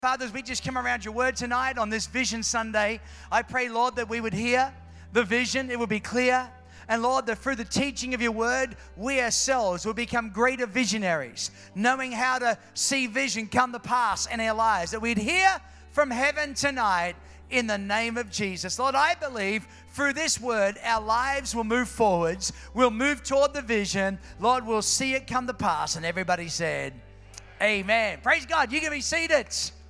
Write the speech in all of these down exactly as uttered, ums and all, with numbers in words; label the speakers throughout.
Speaker 1: Father, as we just come around your word tonight on this Vision Sunday, I pray, Lord, that we would hear the vision, it would be clear. And Lord, that through the teaching of your word, we ourselves will become greater visionaries, knowing how to see vision come to pass in our lives. That we'd hear from heaven tonight in the name of Jesus. Lord, I believe through this word, our lives will move forwards. We'll move toward the vision. Lord, we'll see it come to pass. And everybody said, amen. Praise God. You can be seated.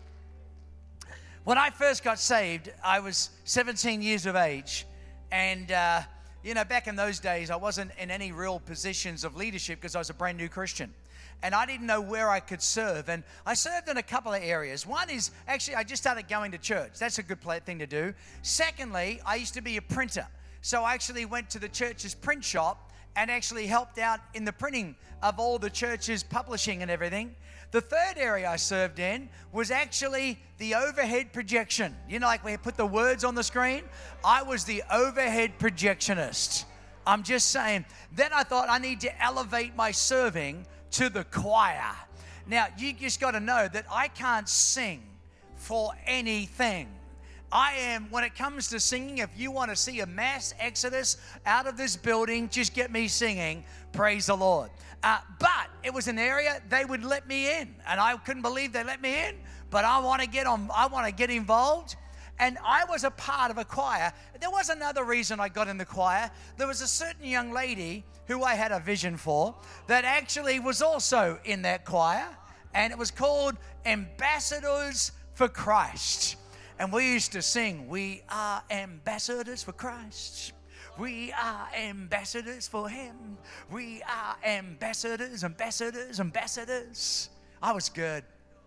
Speaker 1: When I first got saved, I was seventeen years of age. And, uh, you know, back in those days, I wasn't in any real positions of leadership because I was a brand new Christian. And I didn't know where I could serve. And I served in a couple of areas. One is, actually, I just started going to church. That's a good thing to do. Secondly, I used to be a printer. So I actually went to the church's print shop and actually helped out in the printing of all the church's publishing and everything. The third area I served in was actually the overhead projection. You know, like we put the words on the screen? I was the overhead projectionist. I'm just saying. Then I thought I need to elevate my serving to the choir. Now, you just got to know that I can't sing for anything. I am, when it comes to singing, if you want to see a mass exodus out of this building, just get me singing, praise the Lord. Uh, but it was an area they would let me in, and I couldn't believe they let me in, but I want to get on, I want to get involved. And I was a part of a choir. There was another reason I got in the choir. There was a certain young lady who I had a vision for that actually was also in that choir, and it was called Ambassadors for Christ. And we used to sing, we are ambassadors for Christ. We are ambassadors for him. We are ambassadors, ambassadors, ambassadors. I was good.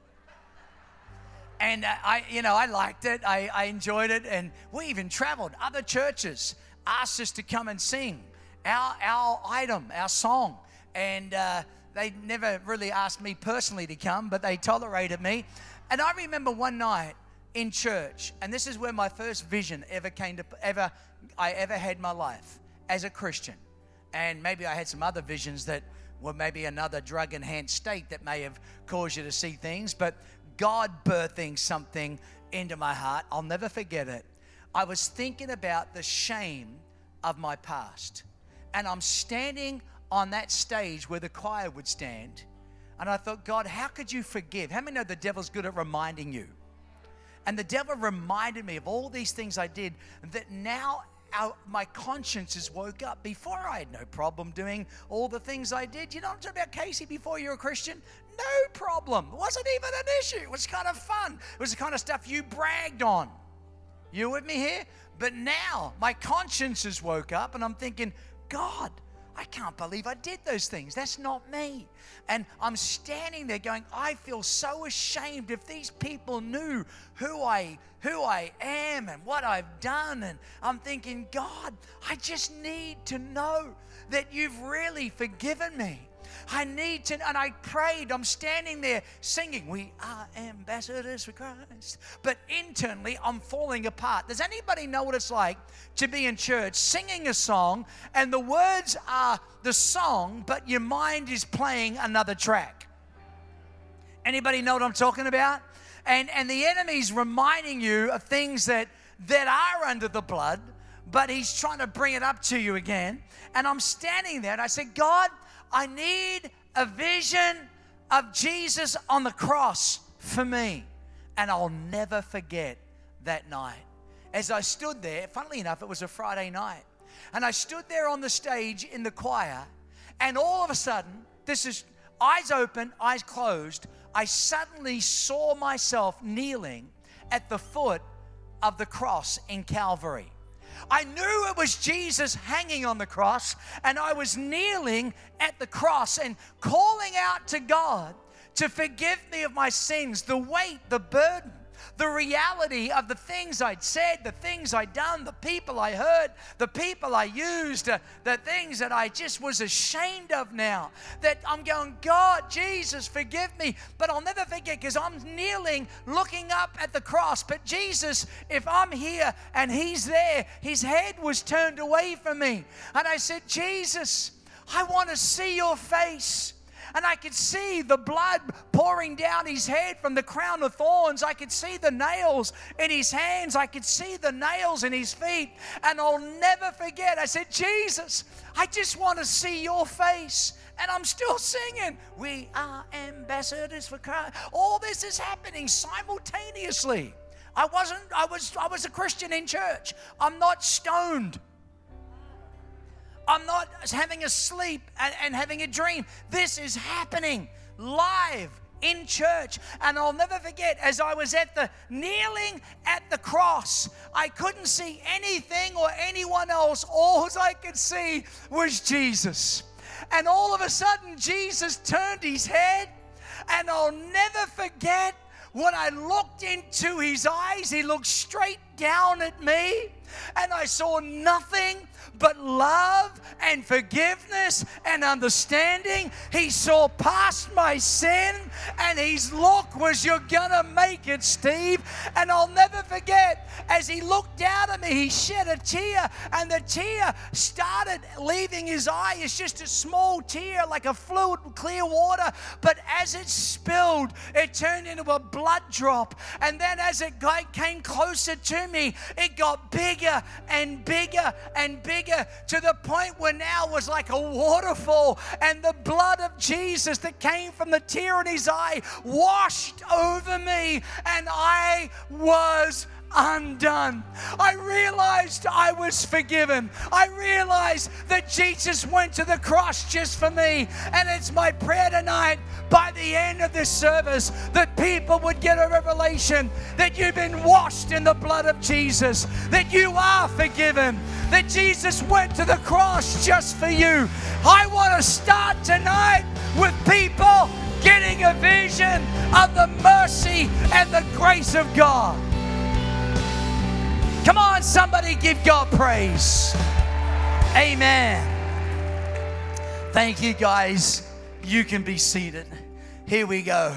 Speaker 1: And uh, I, you know, I liked it. I, I enjoyed it. And we even traveled. Other churches asked us to come and sing our, our item, our song. And uh, they never really asked me personally to come, but they tolerated me. And I remember one night in church, and this is where my first vision ever came to, ever I ever had in my life as a Christian. And maybe I had some other visions that were maybe another drug-enhanced state that may have caused you to see things, but God birthing something into my heart. I'll never forget it. I was thinking about the shame of my past. And I'm standing on that stage where the choir would stand. And I thought, God, how could you forgive? How many know the devil's good at reminding you? And the devil reminded me of all these things I did that now our, my conscience has woke up. Before I had no problem doing all the things I did. You know what I'm talking about, Casey, before you were a Christian? No problem. It wasn't even an issue. It was kind of fun. It was the kind of stuff you bragged on. You with me here? But now my conscience has woke up and I'm thinking, God, I can't believe I did those things. That's not me. And I'm standing there going, I feel so ashamed. If these people knew who I who I am and what I've done. And I'm thinking, God, I just need to know that you've really forgiven me. I need to, and I prayed, I'm standing there singing, we are ambassadors for Christ. But internally, I'm falling apart. Does anybody know what it's like to be in church singing a song and the words are the song, but your mind is playing another track? Anybody know what I'm talking about? And, and the enemy's reminding you of things that, that are under the blood, but he's trying to bring it up to you again. And I'm standing there and I said, God, I need a vision of Jesus on the cross for me. And I'll never forget that night. As I stood there, funnily enough, it was a Friday night. And I stood there on the stage in the choir. And all of a sudden, this is eyes open, eyes closed. I suddenly saw myself kneeling at the foot of the cross in Calvary. I knew it was Jesus hanging on the cross, and I was kneeling at the cross and calling out to God to forgive me of my sins, the weight, the burden, the reality of the things I'd said, the things I'd done, the people I hurt, the people I used, uh, the things that I just was ashamed of now. That I'm going, God, Jesus, forgive me. But I'll never forget because I'm kneeling, looking up at the cross. But Jesus, if I'm here and he's there, his head was turned away from me. And I said, Jesus, I want to see your face. And I could see the blood pouring down his head from the crown of thorns. I could see the nails in his hands. I could see the nails in his feet. And I'll never forget, I said, Jesus, I just want to see your face. And I'm still singing, we are ambassadors for Christ. All this is happening simultaneously. I wasn't, I was, I was a Christian in church. I'm not stoned. I'm not having a sleep and, and having a dream. This is happening live in church. And I'll never forget, as I was at the kneeling at the cross, I couldn't see anything or anyone else. All I could see was Jesus. And all of a sudden, Jesus turned his head, and I'll never forget when I looked into his eyes, he looked straight down at me, and I saw nothing but love and forgiveness and understanding. He saw past my sin, and his look was, you're gonna make it, Steve. And I'll never forget, as he looked down at me, he shed a tear, and the tear started leaving his eye. It's just a small tear, like a fluid, clear water, but as it spilled, it turned into a blood drop. And then as it got, came closer to me, it got bigger and bigger and bigger, to the point where now it was like a waterfall, and the blood of Jesus that came from the tear in his eye washed over me, and I was undone. I realized I was forgiven. I realized that Jesus went to the cross just for me. And it's my prayer tonight, by the end of this service, that people would get a revelation that you've been washed in the blood of Jesus, that you are forgiven, that Jesus went to the cross just for you. I want to start tonight with people getting a vision of the mercy and the grace of God. Come on, somebody give God praise. Amen. Thank you, guys. You can be seated. Here we go.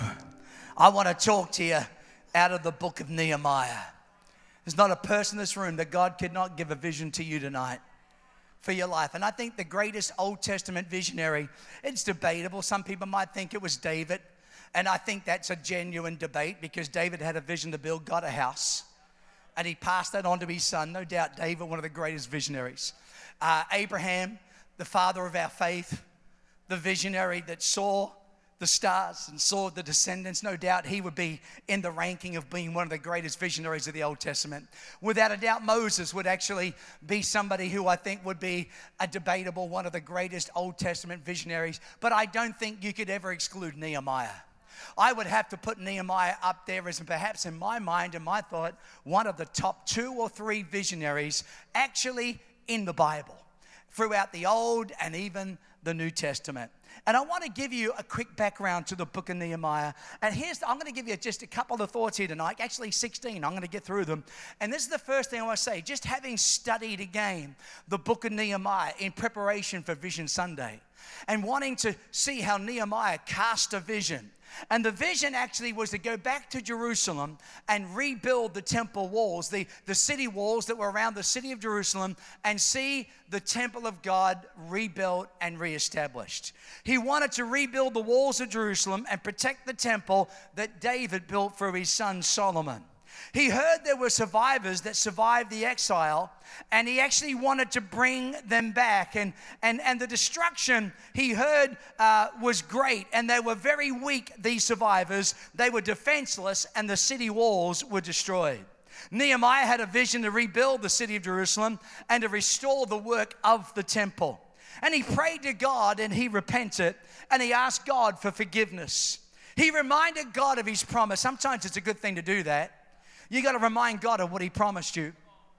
Speaker 1: I want to talk to you out of the book of Nehemiah. There's not a person in this room that God could not give a vision to you tonight for your life. And I think the greatest Old Testament visionary, it's debatable. Some people might think it was David. And I think that's a genuine debate, because David had a vision to build God a house. And he passed that on to his son. No doubt David, one of the greatest visionaries. Uh, Abraham, the father of our faith, the visionary that saw the stars and saw the descendants. No doubt he would be in the ranking of being one of the greatest visionaries of the Old Testament. Without a doubt, Moses would actually be somebody who I think would be a debatable, one of the greatest Old Testament visionaries. But I don't think you could ever exclude Nehemiah. I would have to put Nehemiah up there as perhaps, in my mind and my thought, one of the top two or three visionaries actually in the Bible, throughout the Old and even the New Testament. And I want to give you a quick background to the book of Nehemiah. And here's, I'm going to give you just a couple of thoughts here tonight, actually sixteen. I'm going to get through them. And this is the first thing I want to say. Just having studied again the book of Nehemiah in preparation for Vision Sunday, and wanting to see how Nehemiah cast a vision. And the vision actually was to go back to Jerusalem and rebuild the temple walls, the, the city walls that were around the city of Jerusalem, and see the temple of God rebuilt and reestablished. He wanted to rebuild the walls of Jerusalem and protect the temple that David built for his son Solomon. He heard there were survivors that survived the exile, and he actually wanted to bring them back. And, and, and the destruction he heard uh, was great, and they were very weak, these survivors. They were defenseless, and the city walls were destroyed. Nehemiah had a vision to rebuild the city of Jerusalem and to restore the work of the temple. And he prayed to God, and he repented, and he asked God for forgiveness. He reminded God of his promise. Sometimes it's a good thing to do that. You got to remind God of what he promised you.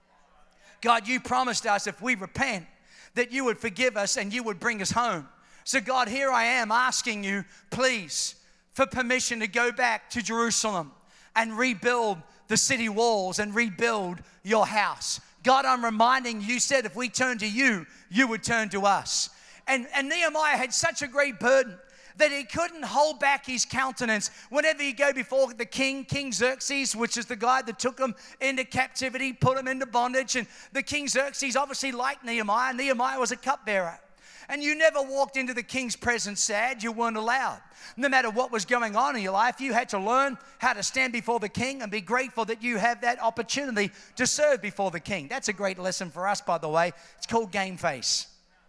Speaker 1: God, you promised us if we repent that you would forgive us and you would bring us home. So God, here I am asking you, please, for permission to go back to Jerusalem and rebuild the city walls and rebuild your house. God, I'm reminding you, you said if we turn to you, you would turn to us. And, and Nehemiah had such a great burden that he couldn't hold back his countenance. Whenever you go before the king, King Xerxes, which is the guy that took him into captivity, put him into bondage, and the King Xerxes obviously liked Nehemiah. Nehemiah was a cupbearer. And you never walked into the king's presence sad. You weren't allowed. No matter what was going on in your life, you had to learn how to stand before the king and be grateful that you have that opportunity to serve before the king. That's a great lesson for us, by the way. It's called game face.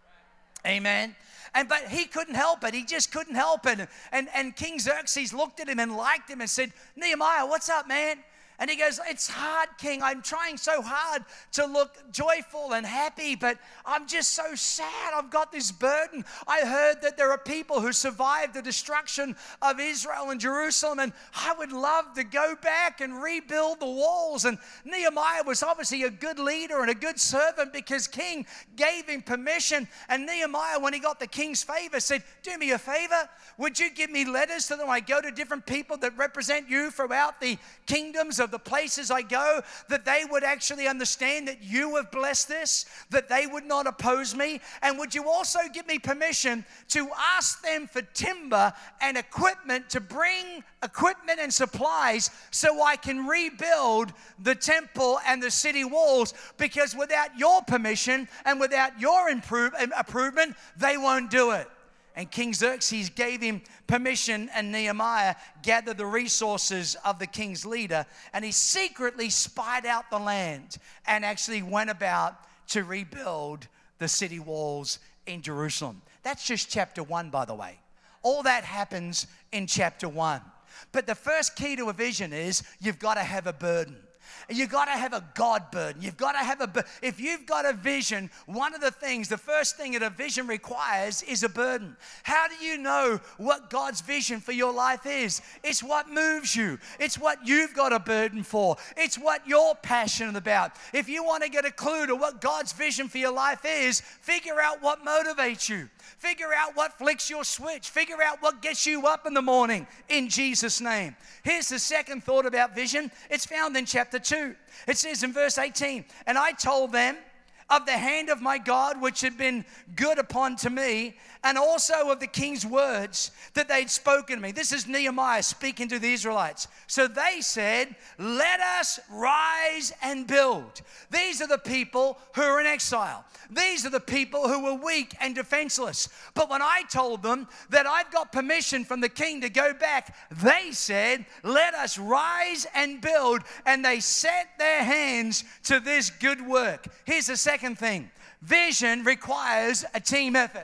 Speaker 1: Amen. And but he couldn't help it. He just couldn't help it. And, and King Xerxes looked at him and liked him and said, Nehemiah, what's up, man? And he goes, it's hard, King. I'm trying so hard to look joyful and happy, but I'm just so sad. I've got this burden. I heard that there are people who survived the destruction of Israel and Jerusalem, and I would love to go back and rebuild the walls. And Nehemiah was obviously a good leader and a good servant because King gave him permission. And Nehemiah, when he got the king's favor, said, do me a favor. Would you give me letters so that when I go to different people that represent you throughout the kingdoms of the places I go, that they would actually understand that you have blessed this, that they would not oppose me? And would you also give me permission to ask them for timber and equipment, to bring equipment and supplies so I can rebuild the temple and the city walls? Because without your permission and without your improve, improvement, they won't do it. And King Xerxes gave him permission, and Nehemiah gathered the resources of the king's leader, and he secretly spied out the land and actually went about to rebuild the city walls in Jerusalem. That's just chapter one, by the way. All that happens in chapter one. But the first key to a vision is you've got to have a burden. You've got to have a God burden. You've got to have a, if you've got a vision, one of the things, the first thing that a vision requires is a burden. How do you know what God's vision for your life is? It's what moves you. It's what you've got a burden for. It's what you're passionate about. If you want to get a clue to what God's vision for your life is, figure out what motivates you. Figure out what flicks your switch. Figure out what gets you up in the morning in Jesus' name. Here's the second thought about vision. It's found in chapter two. It says in verse eighteen, and I told them of the hand of my God which had been good upon to me, and also of the king's words that they'd spoken to me. This is Nehemiah speaking to the Israelites. So they said, let us rise and build. These are the people who are in exile. These are the people who were weak and defenseless. But when I told them that I've got permission from the king to go back, they said, let us rise and build. And they set their hands to this good work. Here's the second thing. Vision requires a team effort.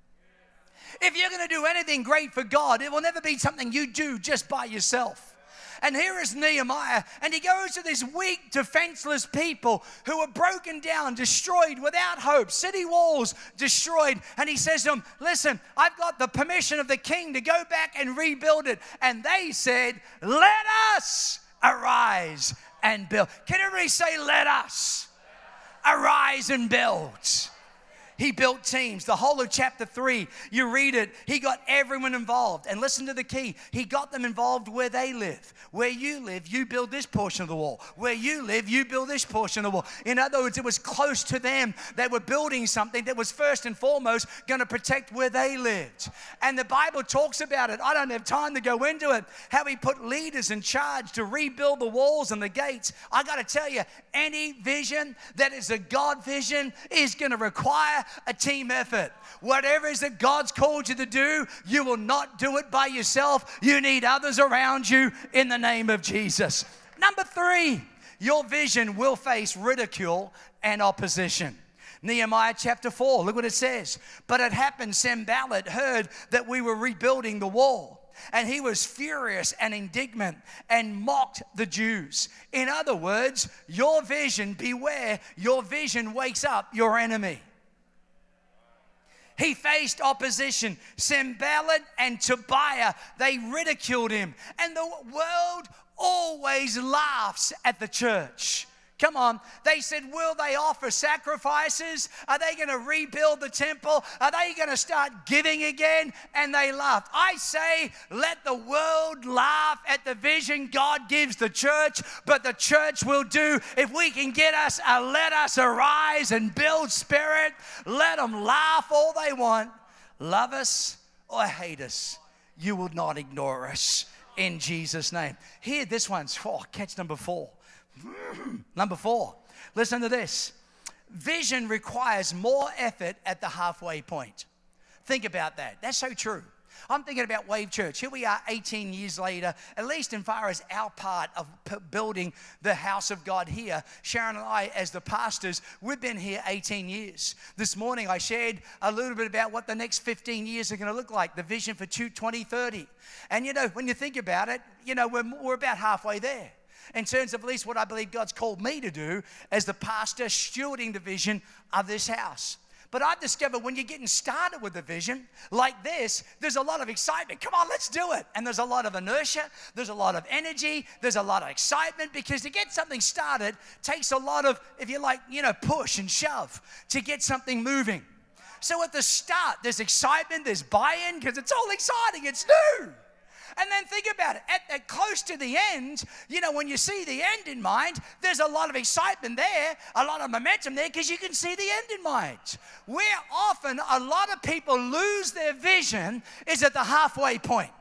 Speaker 1: If you're going to do anything great for God, it will never be something you do just by yourself. And here is Nehemiah, and he goes to these weak, defenseless people who are broken down, destroyed, without hope, city walls destroyed. And he says to them, listen, I've got the permission of the king to go back and rebuild it. And they said, let us arise and build. Can everybody say, let us arise and build? He built teams. The whole of chapter three, you read it, he got everyone involved. And listen to the key. He got them involved where they live. Where you live, you build this portion of the wall. Where you live, you build this portion of the wall. In other words, it was close to them. They were building something that was first and foremost going to protect where they lived. And the Bible talks about it. I don't have time to go into it. How he put leaders in charge to rebuild the walls and the gates. I got to tell you, any vision that is a God vision is going to require a team effort. Whatever it is that God's called you to do, you will not do it by yourself. You need others around you in the name of Jesus. Number three, your vision will face ridicule and opposition. Nehemiah chapter four, look what it says. But it happened, Sanballat heard that we were rebuilding the wall, and he was furious and indignant and mocked the Jews. In other words, your vision, beware, your vision wakes up your enemy. He faced opposition. Sanballat and Tobiah, they ridiculed him. And the world always laughs at the church. Come on. They said, will they offer sacrifices? Are they going to rebuild the temple? Are they going to start giving again? And they laughed. I say, let the world laugh at the vision God gives the church, but the church will do. If we can get us a let us arise and build spirit, let them laugh all they want. Love us or hate us, you will not ignore us in Jesus' name. Here, this one's, oh, catch number four. Number four, listen to this. Vision requires more effort at the halfway point. Think about that. That's so true. I'm thinking about Wave Church. Here we are eighteen years later, at least in far as our part of p- building the house of God here. Sharon and I, as the pastors, we've been here eighteen years. This morning I shared a little bit about what the next fifteen years are going to look like, the vision for twenty thirty. And you know, when you think about it, you know, we're, we're about halfway there in terms of at least what I believe God's called me to do as the pastor stewarding the vision of this house. But I've discovered when you're getting started with a vision like this, there's a lot of excitement. Come on, let's do it. And there's a lot of inertia. There's a lot of energy. There's a lot of excitement because to get something started takes a lot of, if you like, you know, push and shove to get something moving. So at the start, there's excitement, there's buy-in because it's all exciting. It's new. And then think about it, at, at close to the end, you know, when you see the end in mind, there's a lot of excitement there, a lot of momentum there because you can see the end in mind. Where often a lot of people lose their vision is at the halfway point.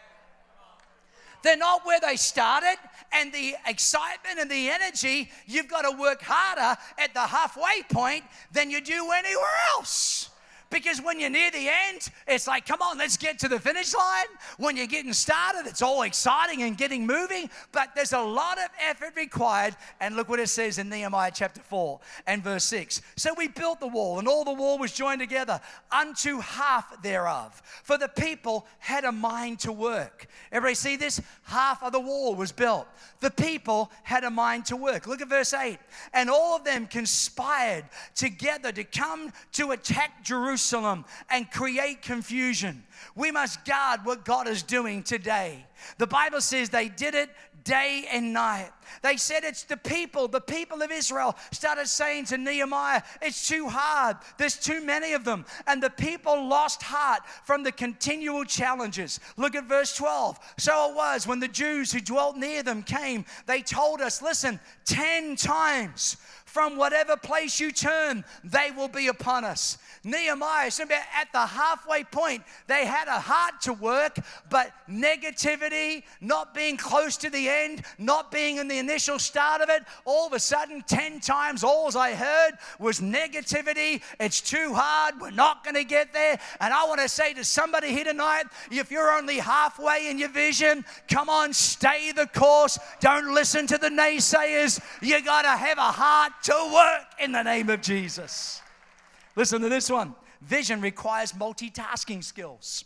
Speaker 1: They're not where they started, and the excitement and the energy, you've got to work harder at the halfway point than you do anywhere else. Because when you're near the end, it's like, come on, let's get to the finish line. When you're getting started, it's all exciting and getting moving, but there's a lot of effort required. And look what it says in Nehemiah chapter four and verse six. So we built the wall, and all the wall was joined together unto half thereof. For the people had a mind to work. Everybody see this? Half of the wall was built. The people had a mind to work. Look at verse eight. And all of them conspired together to come to attack Jerusalem and create confusion. We must guard what God is doing today. The Bible says they did it day and night. They said it's the people, the people of Israel started saying to Nehemiah, it's too hard. There's too many of them. And the people lost heart from the continual challenges. Look at verse twelve. So it was when the Jews who dwelt near them came, they told us, listen, ten times from whatever place you turn, they will be upon us. Nehemiah, so at the halfway point, they had a heart to work, but negativity, not being close to the end, not being in the initial start of it, all of a sudden, ten times, all I heard was negativity. It's too hard. We're not going to get there. And I want to say to somebody here tonight, if you're only halfway in your vision, come on, stay the course. Don't listen to the naysayers. You got to have a heart to work in the name of Jesus. Listen to this one. Vision requires multitasking skills.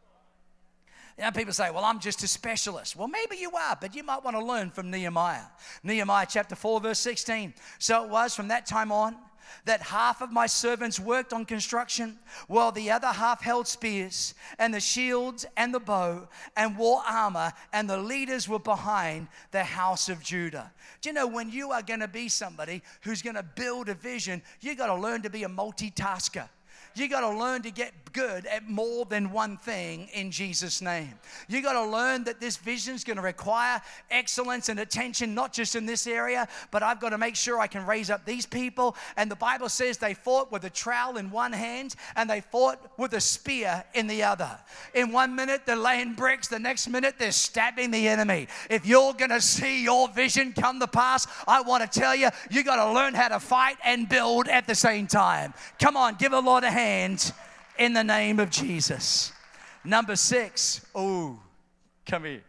Speaker 1: You know, people say, well, I'm just a specialist. Well, maybe you are, but you might want to learn from Nehemiah. Nehemiah chapter four, verse sixteen. So it was from that time on that half of my servants worked on construction, while the other half held spears and the shields and the bow and wore armor, and the leaders were behind the house of Judah. Do you know when you are going to be somebody who's going to build a vision, you got to learn to be a multitasker. You got to learn to get good at more than one thing in Jesus' name. You got to learn that this vision is going to require excellence and attention, not just in this area, but I've got to make sure I can raise up these people. And the Bible says they fought with a trowel in one hand and they fought with a spear in the other. In one minute, they're laying bricks. The next minute, they're stabbing the enemy. If you're going to see your vision come to pass, I want to tell you, you got to learn how to fight and build at the same time. Come on, give the Lord a hand. And in the name of Jesus. Number six. Oh, come here.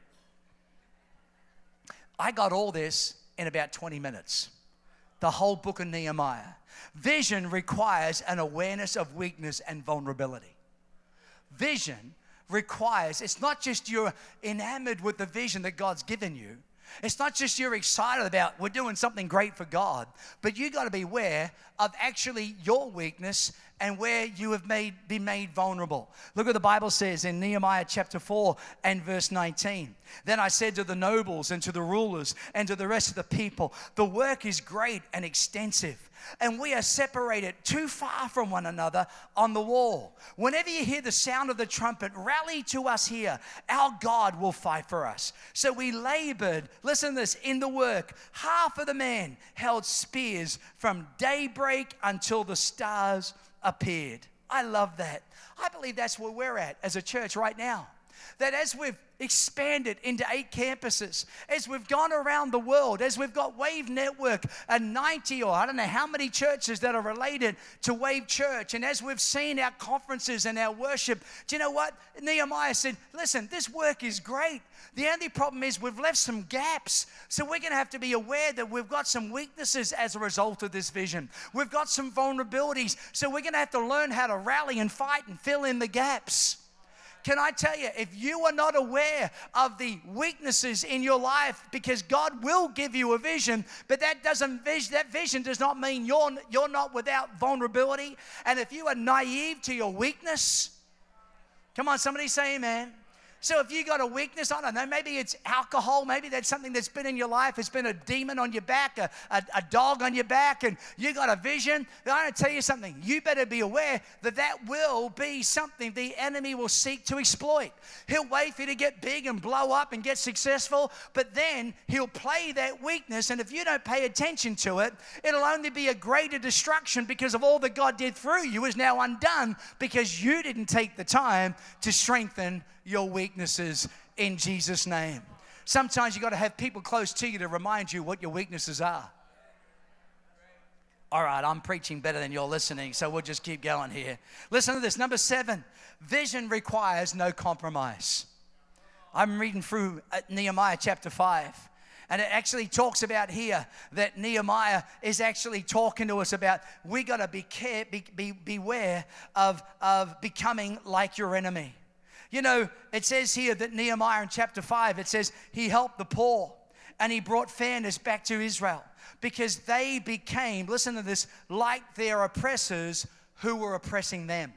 Speaker 1: I got all this in about twenty minutes. The whole book of Nehemiah. Vision requires an awareness of weakness and vulnerability. Vision requires, it's not just you're enamored with the vision that God's given you. It's not just you're excited about we're doing something great for God, but you got to be aware of actually your weakness and where you have made been made vulnerable. Look what the Bible says in Nehemiah chapter four and verse nineteen. Then I said to the nobles and to the rulers and to the rest of the people, the work is great and extensive, and we are separated too far from one another on the wall. Whenever you hear the sound of the trumpet, rally to us here. Our God will fight for us. So we labored, listen to this, in the work. Half of the men held spears from daybreak until the stars appeared. I love that. I believe that's where we're at as a church right now. That as we've expanded into eight campuses, as we've gone around the world, as we've got Wave Network and ninety or I don't know how many churches that are related to Wave Church, and as we've seen our conferences and our worship, do you know what? Nehemiah said, listen, this work is great. The only problem is we've left some gaps. So we're going to have to be aware that we've got some weaknesses as a result of this vision. We've got some vulnerabilities. So we're going to have to learn how to rally and fight and fill in the gaps. Can I tell you, if you are not aware of the weaknesses in your life, because God will give you a vision, but that doesn't that vision does not mean you're, you're not without vulnerability. And if you are naive to your weakness, come on, somebody say amen. So if you got a weakness, I don't know, maybe it's alcohol, maybe that's something that's been in your life. It's been a demon on your back, a, a, a dog on your back, and you got a vision. I'm going to tell you something. You better be aware that that will be something the enemy will seek to exploit. He'll wait for you to get big and blow up and get successful, but then he'll play that weakness, and if you don't pay attention to it, it'll only be a greater destruction because of all that God did through you is now undone because you didn't take the time to strengthen your weaknesses in Jesus' name. Sometimes you got to have people close to you to remind you what your weaknesses are. All right, I'm preaching better than you're listening, so we'll just keep going here. Listen to this. Number seven, vision requires no compromise. I'm reading through Nehemiah chapter five. And it actually talks about here that Nehemiah is actually talking to us about we got to be care, be, be, beware of, of becoming like your enemy. You know, it says here that Nehemiah in chapter five, it says he helped the poor and he brought fairness back to Israel because they became, listen to this, like their oppressors who were oppressing them.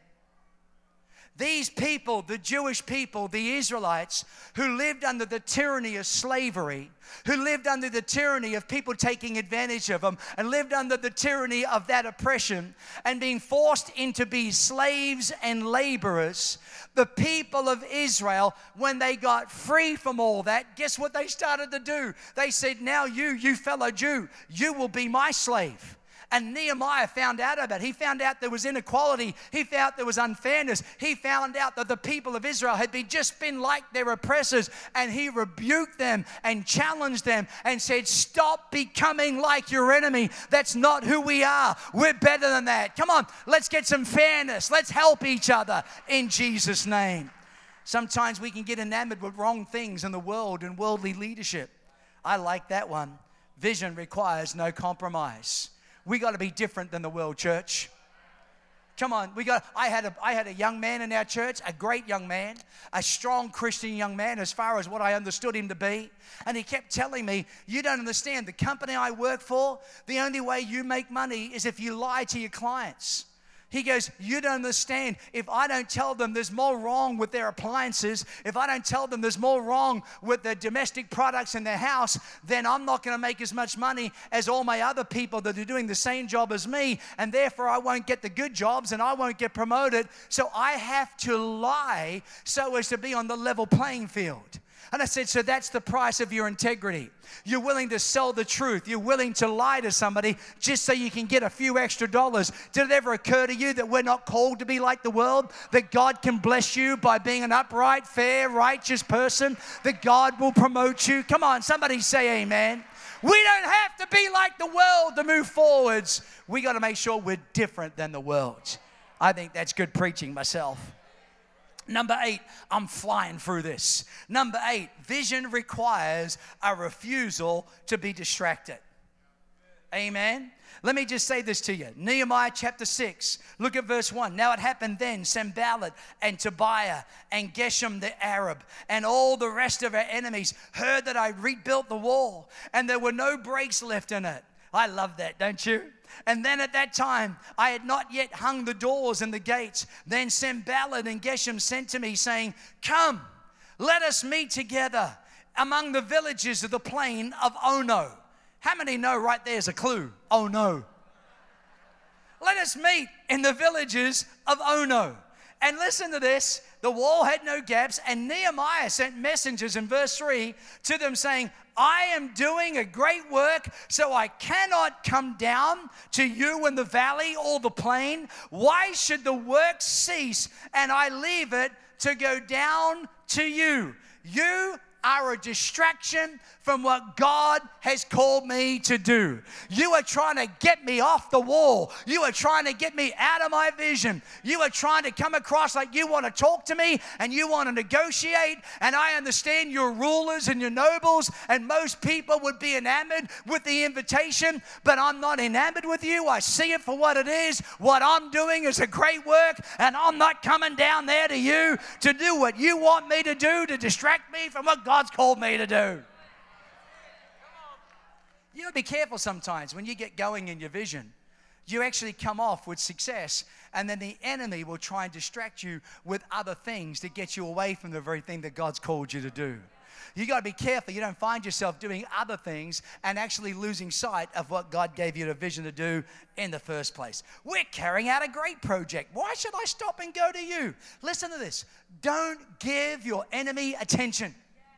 Speaker 1: These people, the Jewish people, the Israelites, who lived under the tyranny of slavery, who lived under the tyranny of people taking advantage of them, and lived under the tyranny of that oppression, and being forced into being slaves and laborers, the people of Israel, when they got free from all that, guess what they started to do? They said, now you, you fellow Jew, you will be my slave. And Nehemiah found out about it. He found out there was inequality. He found there was unfairness. He found out that the people of Israel had been just been like their oppressors. And he rebuked them and challenged them and said, stop becoming like your enemy. That's not who we are. We're better than that. Come on, let's get some fairness. Let's help each other in Jesus' name. Sometimes we can get enamored with wrong things in the world and worldly leadership. I like that one. Vision requires no compromise. We got to be different than the world, church. Come on, we got. I had a I had a young man in our church, a great young man, a strong Christian young man as far as what I understood him to be. And he kept telling me, you don't understand, the company I work for, the only way you make money is if you lie to your clients. He goes, you don't understand. If I don't tell them there's more wrong with their appliances, if I don't tell them there's more wrong with the domestic products in their house, then I'm not going to make as much money as all my other people that are doing the same job as me, and therefore I won't get the good jobs and I won't get promoted. So I have to lie so as to be on the level playing field. And I said, so that's the price of your integrity. You're willing to sell the truth. You're willing to lie to somebody just so you can get a few extra dollars. Did it ever occur to you that we're not called to be like the world? That God can bless you by being an upright, fair, righteous person? That God will promote you? Come on, somebody say amen. We don't have to be like the world to move forwards. We got to make sure we're different than the world. I think that's good preaching myself. Number eight, I'm flying through this. Number eight, vision requires a refusal to be distracted. Amen. Let me just say this to you. Nehemiah chapter six, look at verse one. Now it happened then, Sanballat and Tobiah and Geshem the Arab and all the rest of our enemies heard that I rebuilt the wall and there were no breaks left in it. I love that, don't you? And then at that time, I had not yet hung the doors and the gates. Then Sanballat and Geshem sent to me, saying, come, let us meet together among the villages of the plain of Ono. How many know right there's a clue? Oh, no. Let us meet in the villages of Ono. And listen to this. The wall had no gaps, and Nehemiah sent messengers in verse three to them saying, I am doing a great work, so I cannot come down to you in the valley or the plain. Why should the work cease and I leave it to go down to you? You are a distraction from what God has called me to do. You are trying to get me off the wall. You are trying to get me out of my vision. You are trying to come across like you want to talk to me and you want to negotiate. And I understand your rulers and your nobles, and most people would be enamored with the invitation, but I'm not enamored with you. I see it for what it is. What I'm doing is a great work, and I'm not coming down there to you to do what you want me to do to distract me from what God God's called me to do. You got to be careful sometimes when you get going in your vision. You actually come off with success, and then the enemy will try and distract you with other things to get you away from the very thing that God's called you to do. You got to be careful you don't find yourself doing other things and actually losing sight of what God gave you the vision to do in the first place. We're carrying out a great project. Why should I stop and go to you? Listen to this. Don't give your enemy attention.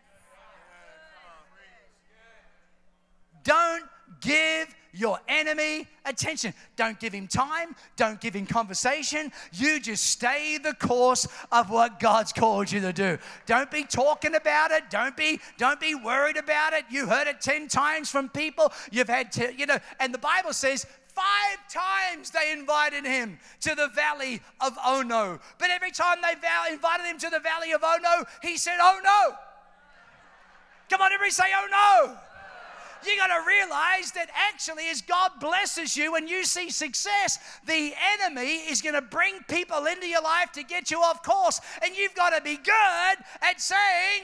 Speaker 1: Don't give your enemy attention. Don't give him time. Don't give him conversation. You just stay the course of what God's called you to do. Don't be talking about it. Don't be, don't be worried about it. You heard it ten times from people. You've had, to, you know, and the Bible says five times they invited him to the valley of Ono. But every time they val- invited him to the valley of Ono, he said, oh no. Come on, everybody say, oh no. You got to realize that actually as God blesses you and you see success, the enemy is going to bring people into your life to get you off course. And you've got to be good at saying,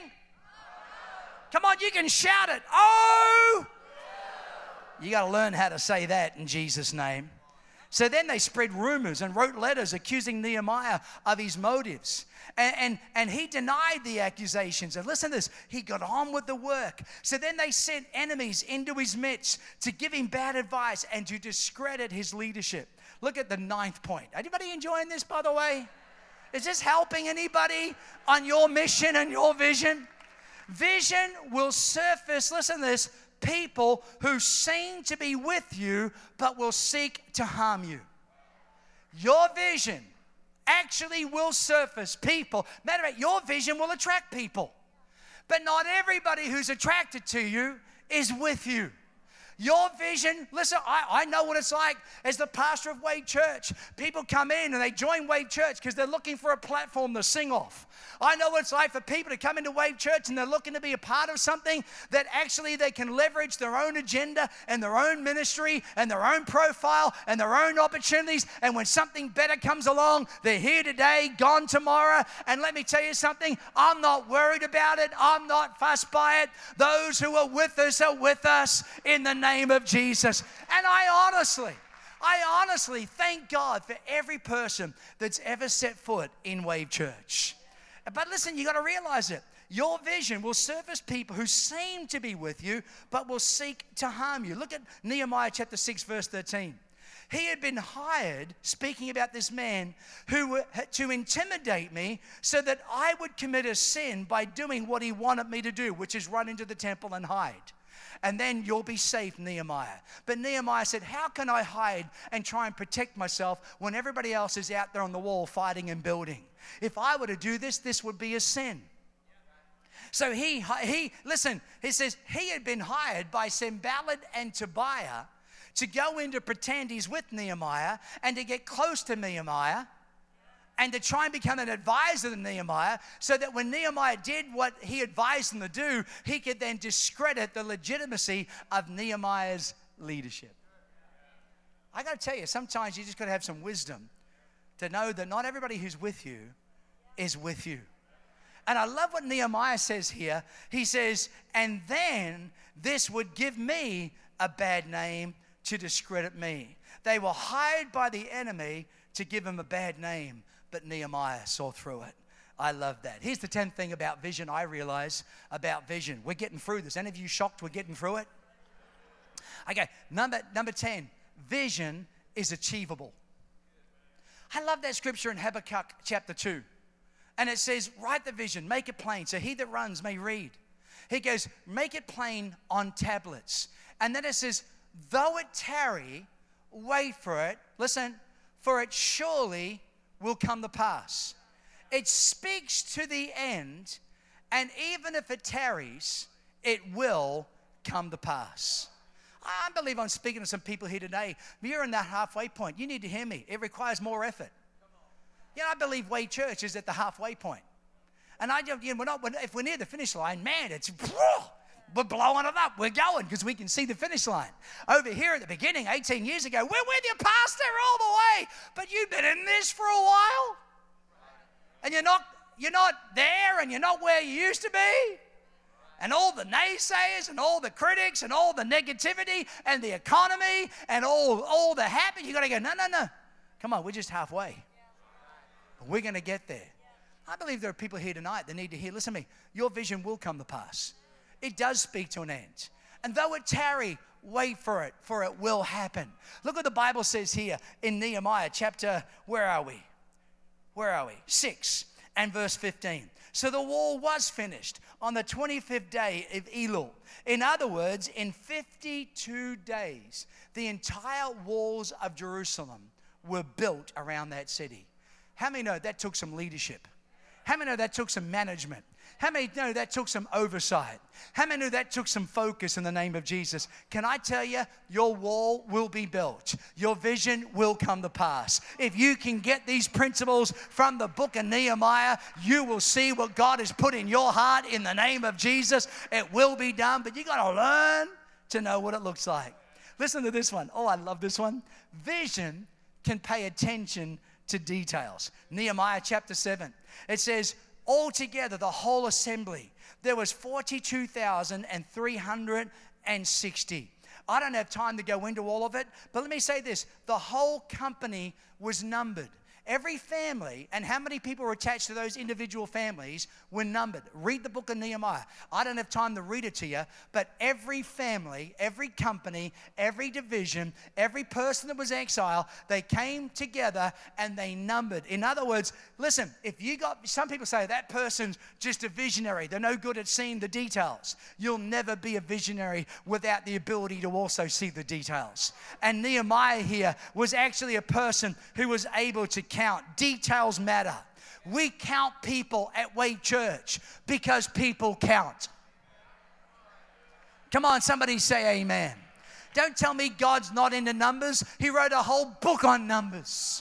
Speaker 1: come on, you can shout it. Oh! You got to learn how to say that in Jesus' name. So then they spread rumors and wrote letters accusing Nehemiah of his motives. And, and, and he denied the accusations. And listen to this, he got on with the work. So then they sent enemies into his midst to give him bad advice and to discredit his leadership. Look at the ninth point. Anybody enjoying this, by the way? Is this helping anybody on your mission and your vision? Vision will surface, listen to this, people who seem to be with you but will seek to harm you. Your vision actually will surface people. Matter of fact, your vision will attract people. But not everybody who's attracted to you is with you. Your vision, listen, I, I know what it's like as the pastor of Wave Church. People come in and they join Wave Church because they're looking for a platform to sing off. I know what it's like for people to come into Wave Church and they're looking to be a part of something that actually they can leverage their own agenda and their own ministry and their own profile and their own opportunities. And when something better comes along, they're here today, gone tomorrow. And let me tell you something, I'm not worried about it. I'm not fussed by it. Those who are with us are with us in the name of Jesus. And I honestly, I honestly thank God for every person that's ever set foot in Wave Church. But listen, you got to realize it. Your vision will surface people who seem to be with you, but will seek to harm you. Look at Nehemiah chapter six, verse thirteen. He had been hired, speaking about this man, who to intimidate me so that I would commit a sin by doing what he wanted me to do, which is run into the temple and hide. And then you'll be safe, Nehemiah. But Nehemiah said, how can I hide and try and protect myself when everybody else is out there on the wall fighting and building? If I were to do this, this would be a sin. So he, he listen, he says he had been hired by Sanballat and Tobiah to go in to pretend he's with Nehemiah and to get close to Nehemiah and to try and become an advisor to Nehemiah so that when Nehemiah did what he advised him to do, he could then discredit the legitimacy of Nehemiah's leadership. I got to tell you, sometimes you just got to have some wisdom to know that not everybody who's with you is with you. And I love what Nehemiah says here. He says, and then this would give me a bad name to discredit me. They were hired by the enemy to give him a bad name, but Nehemiah saw through it. I love that. Here's the tenth thing about vision I realize about vision. We're getting through this. Any of you shocked we're getting through it? Okay, number, number ten, vision is achievable. I love that scripture in Habakkuk chapter two. And it says, write the vision, make it plain, so he that runs may read. He goes, make it plain on tablets. And then it says, though it tarry, wait for it. Listen, for it surely will come to pass. It speaks to the end, And even if it tarries, it will come to pass. I believe I'm speaking to some people here today. If you're in that halfway point, you need to hear me. It requires more effort. You know, I believe Way Church is at the halfway point. And I, you know, we're not, if we're near the finish line, man, it's, we're blowing it up. We're going because we can see the finish line. Over here at the beginning, eighteen years ago, we're with you, Pastor, all the way. But you've been in this for a while. And you're not, you're not there, and you're not where you used to be. And all the naysayers and all the critics and all the negativity and the economy and all, all the happy, you got to go, no, no, no. Come on, we're just halfway. But we're going to get there. I believe there are people here tonight that need to hear, listen to me, your vision will come to pass. It does speak to an end. And though it tarry, wait for it, for it will happen. Look what the Bible says here in Nehemiah chapter, where are we? Where are we? Six and verse fifteen. So the wall was finished on the twenty-fifth day of Elul. In other words, in fifty-two days, the entire walls of Jerusalem were built around that city. How many know that took some leadership? How many know that took some management? How many know that took some oversight? How many know that took some focus in the name of Jesus? Can I tell you, your wall will be built. Your vision will come to pass. If you can get these principles from the book of Nehemiah, you will see what God has put in your heart in the name of Jesus. It will be done, but you got to learn to know what it looks like. Listen to this one. Oh, I love this one. Vision can pay attention to details. Nehemiah chapter seven. It says, altogether, the whole assembly, there was forty-two thousand three hundred sixty. I don't have time to go into all of it, but let me say this. The whole company was numbered. Every family, and how many people were attached to those individual families, were numbered. Read the book of Nehemiah. I don't have time to read it to you, but every family, every company, every division, every person that was exiled, they came together and they numbered. In other words, listen, if you got, some people say that person's just a visionary. They're no good at seeing the details. You'll never be a visionary without the ability to also see the details. And Nehemiah here was actually a person who was able to count. Details matter. We count people at Way Church because people count. Come on, somebody say amen. Don't tell me God's not into numbers. He wrote a whole book on numbers.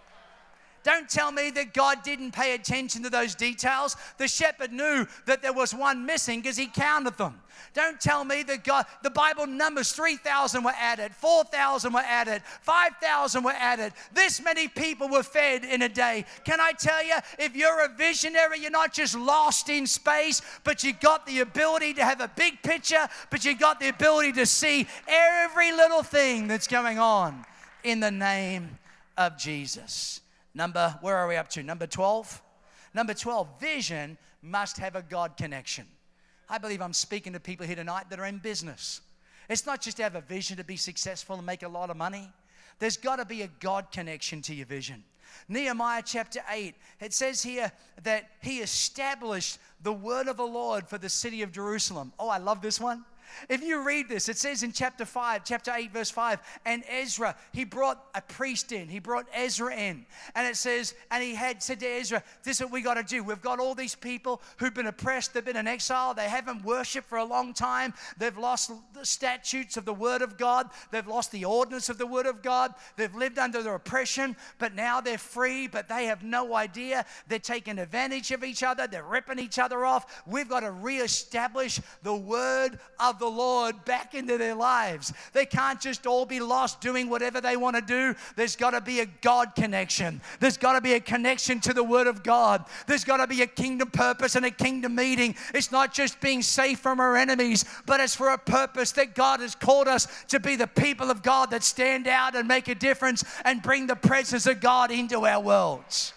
Speaker 1: Don't tell me that God didn't pay attention to those details. The shepherd knew that there was one missing because he counted them. Don't tell me that God, the Bible numbers three thousand were added, four thousand were added, five thousand were added. This many people were fed in a day. Can I tell you, if you're a visionary, you're not just lost in space, but you got the ability to have a big picture, but you got the ability to see every little thing that's going on in the name of Jesus. Number, where are we up to? Number twelve? Number twelve, vision must have a God connection. I believe I'm speaking to people here tonight that are in business. It's not just to have a vision to be successful and make a lot of money. There's got to be a God connection to your vision. Nehemiah chapter eight, it says here that he established the word of the Lord for the city of Jerusalem. Oh, I love this one. If you read this, it says in chapter five, chapter eight, verse five, and Ezra, he brought a priest in. He brought Ezra in. And it says, and he had said to Ezra, this is what we got to do. We've got all these people who've been oppressed. They've been in exile. They haven't worshiped for a long time. They've lost the statutes of the word of God. They've lost the ordinance of the word of God. They've lived under their oppression, but now they're free, but they have no idea. They're taking advantage of each other. They're ripping each other off. We've got to reestablish the word of the Lord back into their lives. They can't just all be lost doing whatever they want to do. There's got to be a God connection. There's got to be a connection to the Word of God. There's got to be a kingdom purpose and a kingdom meeting. It's not just being safe from our enemies, but it's for a purpose that God has called us to be the people of God that stand out and make a difference and bring the presence of God into our worlds.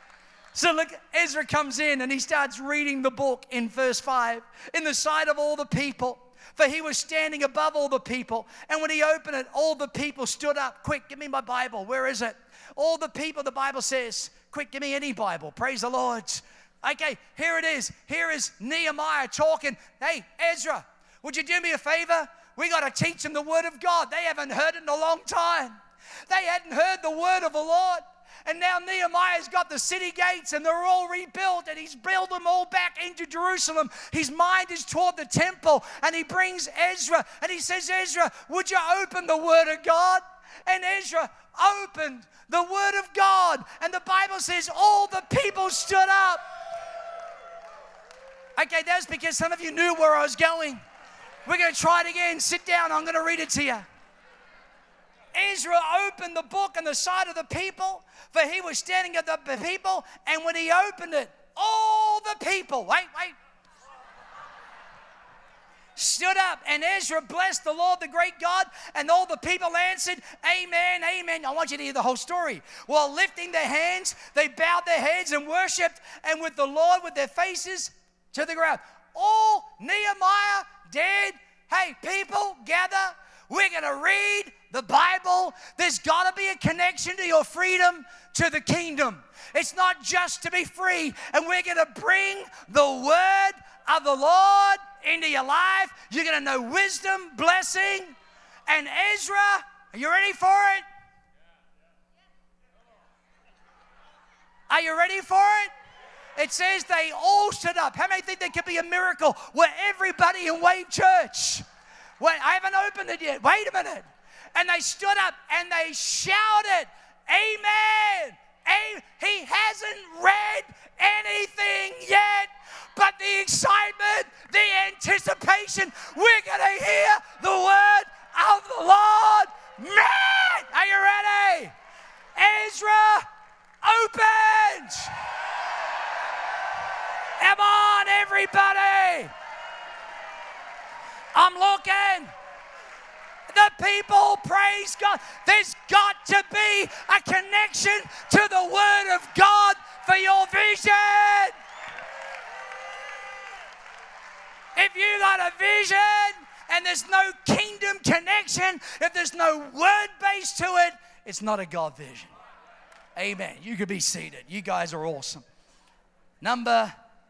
Speaker 1: So look, Ezra comes in and he starts reading the book in verse five. In the sight of all the people, for he was standing above all the people. And when he opened it, all the people stood up. Quick, give me my Bible. Where is it? All the people, the Bible says, quick, give me any Bible. Praise the Lord. Okay, here it is. Here is Nehemiah talking. Hey, Ezra, would you do me a favor? We got to teach them the word of God. They haven't heard it in a long time. They hadn't heard the word of the Lord. And now Nehemiah's got the city gates and they're all rebuilt and he's built them all back into Jerusalem. His mind is toward the temple and he brings Ezra and he says, Ezra, would you open the Word of God? And Ezra opened the Word of God. And the Bible says all the people stood up. Okay, that's because some of you knew where I was going. We're going to try it again. Sit down. I'm going to read it to you. Ezra opened the book on the side of the people, for he was standing at the people, and when he opened it, all the people, wait, wait, stood up, and Ezra blessed the Lord, the great God, and all the people answered, amen, amen. I want you to hear the whole story. While lifting their hands, they bowed their heads and worshiped, and with the Lord with their faces to the ground. All Nehemiah did, hey, people, gather. We're going to read the Bible. There's got to be a connection to your freedom to the kingdom. It's not just to be free. And we're going to bring the word of the Lord into your life. You're going to know wisdom, blessing. And Ezra, are you ready for it? Are you ready for it? It says they all stood up. How many think there could be a miracle where everybody in Wave Church, wait, I haven't opened it yet. Wait a minute. And they stood up and they shouted, amen. Amen. He hasn't read anything yet, but the excitement, the anticipation, we're going to hear the word of the Lord. Man, are you ready? Ezra opened. Come on, everybody. I'm looking. The people praise God. There's got to be a connection to the Word of God for your vision. If you got a vision and there's no kingdom connection, if there's no word base to it, it's not a God vision. Amen. You could be seated. You guys are awesome. Number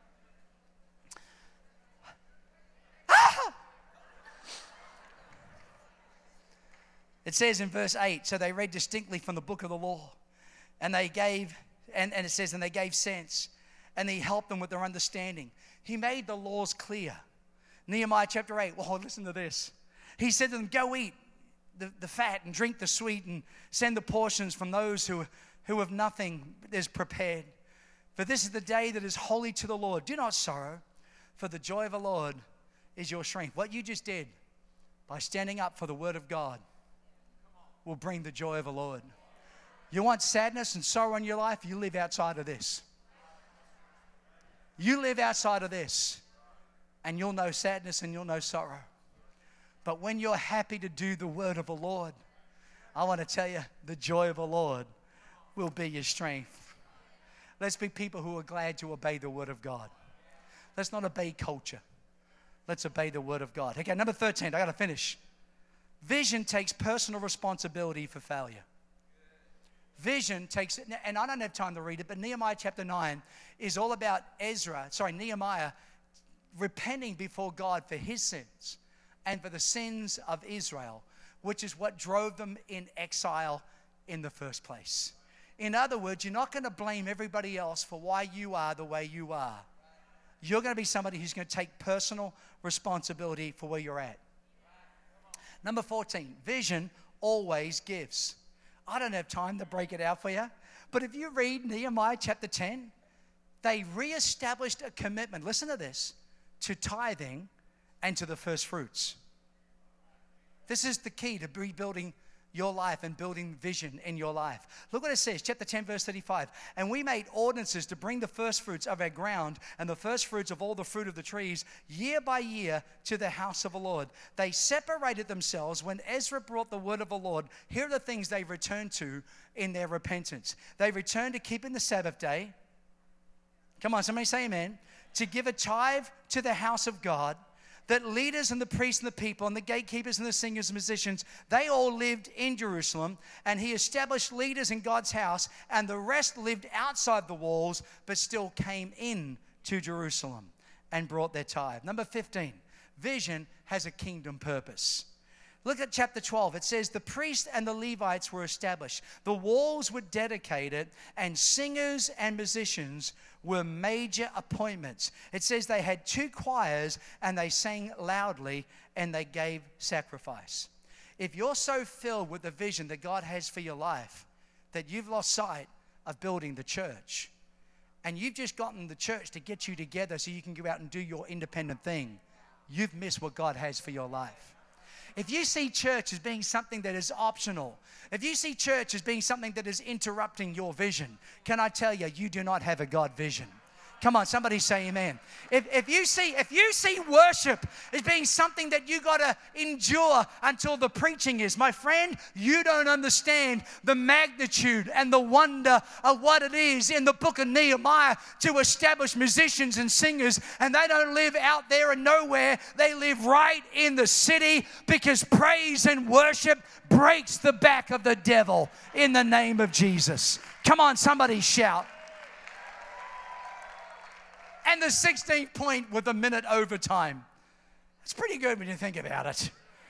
Speaker 1: It says in verse eight, so they read distinctly from the book of the law, and they gave, and, and it says, and they gave sense, and he helped them with their understanding. He made the laws clear. Nehemiah chapter eight, well, listen to this. He said to them, go eat the, the fat and drink the sweet and send the portions from those who, who have nothing is prepared. For this is the day that is holy to the Lord. Do not sorrow, for the joy of the Lord is your strength. What you just did by standing up for the word of God will bring the joy of the Lord. You want sadness and sorrow in your life? You live outside of this. You live outside of this, and you'll know sadness and you'll know sorrow. But when you're happy to do the word of the Lord, I want to tell you, the joy of the Lord will be your strength. Let's be people who are glad to obey the word of God. Let's not obey culture. Let's obey the word of God. Okay, number thirteen, I got to finish. Vision takes personal responsibility for failure. Vision takes, and I don't have time to read it, but Nehemiah chapter nine is all about Ezra, sorry, Nehemiah repenting before God for his sins and for the sins of Israel, which is what drove them in exile in the first place. In other words, you're not going to blame everybody else for why you are the way you are. You're going to be somebody who's going to take personal responsibility for where you're at. Number fourteen, vision always gives. I don't have time to break it out for you, but if you read Nehemiah chapter ten, they reestablished a commitment, listen to this, to tithing and to the first fruits. This is the key to rebuilding your life and building vision in your life. Look what it says, chapter ten, verse thirty-five. And we made ordinances to bring the first fruits of our ground and the first fruits of all the fruit of the trees year by year to the house of the Lord. They separated themselves when Ezra brought the word of the Lord. Here are the things they returned to in their repentance. They returned to keeping the Sabbath day. Come on, somebody say amen. To give a tithe to the house of God. That leaders and the priests and the people and the gatekeepers and the singers and musicians, they all lived in Jerusalem, and he established leaders in God's house, and the rest lived outside the walls but still came in to Jerusalem and brought their tithe. Number fifteen, vision has a kingdom purpose. Look at chapter twelve. It says, the priests and the Levites were established. The walls were dedicated, and singers and musicians were major appointments. It says they had two choirs, and they sang loudly, and they gave sacrifice. If you're so filled with the vision that God has for your life that you've lost sight of building the church, and you've just gotten the church to get you together so you can go out and do your independent thing, you've missed what God has for your life. If you see church as being something that is optional, if you see church as being something that is interrupting your vision, can I tell you, you do not have a God vision. Come on, somebody say amen. If, if you see if you see worship as being something that you got to endure until the preaching is, my friend, you don't understand the magnitude and the wonder of what it is in the book of Nehemiah to establish musicians and singers, and they don't live out there and nowhere. They live right in the city, because praise and worship breaks the back of the devil in the name of Jesus. Come on, somebody shout. And the sixteenth point with a minute overtime. It's pretty good when you think about it.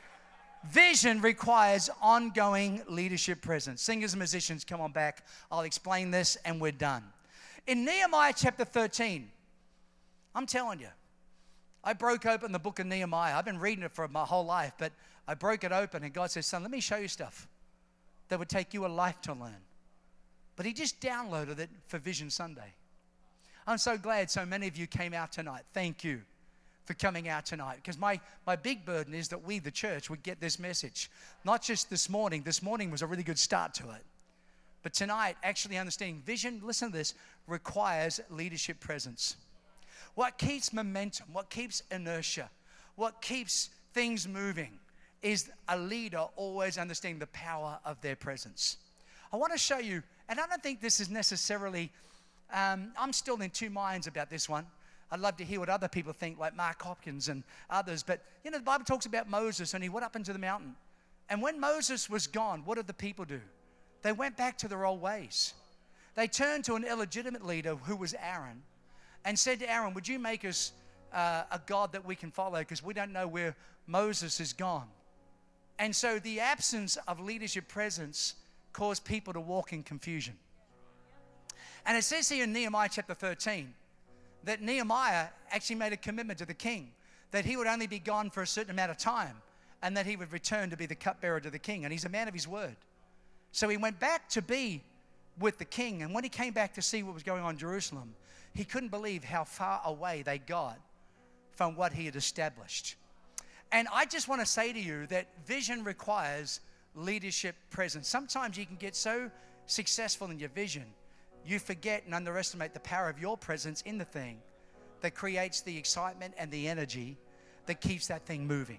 Speaker 1: Vision requires ongoing leadership presence. Singers and musicians, come on back. I'll explain this and we're done. In Nehemiah chapter thirteen, I'm telling you, I broke open the book of Nehemiah. I've been reading it for my whole life, but I broke it open and God says, son, let me show you stuff that would take you a life to learn. But he just downloaded it for Vision Sunday. I'm so glad so many of you came out tonight. Thank you for coming out tonight. Because my, my big burden is that we, the church, would get this message. Not just this morning. This morning was a really good start to it. But tonight, actually understanding vision, listen to this, requires leadership presence. What keeps momentum, what keeps inertia, what keeps things moving is a leader always understanding the power of their presence. I want to show you, and I don't think this is necessarily... Um, I'm still in two minds about this one. I'd love to hear what other people think, like Mark Hopkins and others. But, you know, the Bible talks about Moses, and he went up into the mountain. And when Moses was gone, what did the people do? They went back to their old ways. They turned to an illegitimate leader who was Aaron and said to Aaron, would you make us uh, a God that we can follow, because we don't know where Moses is gone. And so the absence of leadership presence caused people to walk in confusion. And it says here in Nehemiah chapter thirteen that Nehemiah actually made a commitment to the king that he would only be gone for a certain amount of time and that he would return to be the cupbearer to the king. And he's a man of his word. So he went back to be with the king. And when he came back to see what was going on in Jerusalem, he couldn't believe how far away they got from what he had established. And I just want to say to you that vision requires leadership presence. Sometimes you can get so successful in your vision, you forget and underestimate the power of your presence in the thing that creates the excitement and the energy that keeps that thing moving.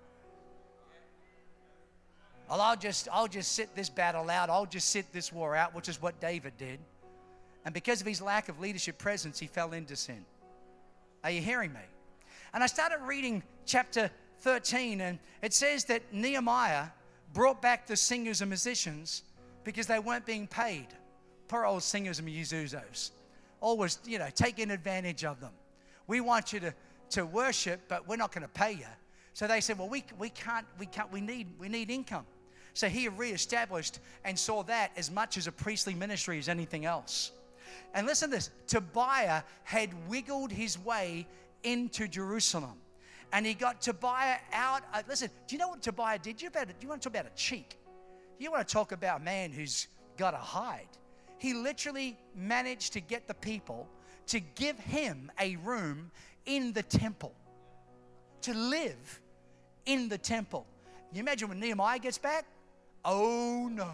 Speaker 1: Well, I'll just, I'll just sit this battle out. I'll just sit this war out, which is what David did. And because of his lack of leadership presence, he fell into sin. Are you hearing me? And I started reading chapter thirteen, and it says that Nehemiah brought back the singers and musicians because they weren't being paid. Poor old singers and musicians, always, you know, taking advantage of them. We want you to, to worship, but we're not going to pay you. So they said, well, we, we can't, we can't, we need, we need income. So he reestablished and saw that as much as a priestly ministry as anything else. And listen to this, Tobiah had wiggled his way into Jerusalem. And he got Tobiah out. Uh, listen, do you know what Tobiah did? Do you, about, do you want to talk about a cheek? You want to talk about a man who's got a hide. He literally managed to get the people to give him a room in the temple, to live in the temple. You imagine when Nehemiah gets back? Oh no.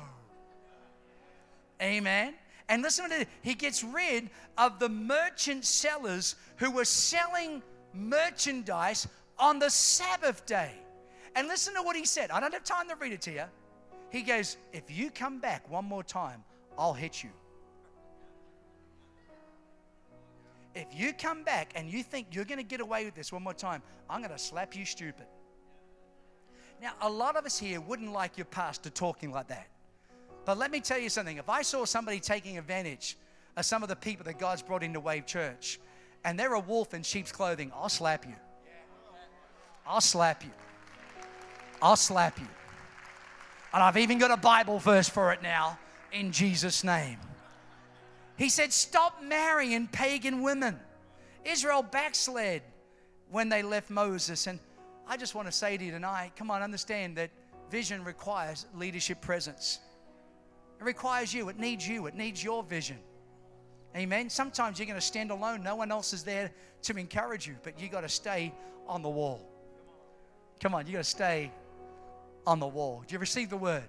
Speaker 1: Amen. And listen to this. He gets rid of the merchant sellers who were selling merchandise on the Sabbath day. And listen to what he said. I don't have time to read it to you. He goes, if you come back one more time, I'll hit you. If you come back and you think you're going to get away with this one more time, I'm going to slap you stupid. Now, a lot of us here wouldn't like your pastor talking like that. But let me tell you something. If I saw somebody taking advantage of some of the people that God's brought into Wave Church, and they're a wolf in sheep's clothing, I'll slap you. I'll slap you. I'll slap you. And I've even got a Bible verse for it now, in Jesus' name. He said, stop marrying pagan women. Israel backslid when they left Moses. And I just want to say to you tonight, come on, understand that vision requires leadership presence. It requires you. It needs you. It needs your vision. Amen. Sometimes you're going to stand alone. No one else is there to encourage you, but you got to stay on the wall. Come on, you got to stay on the wall. Do you receive the word?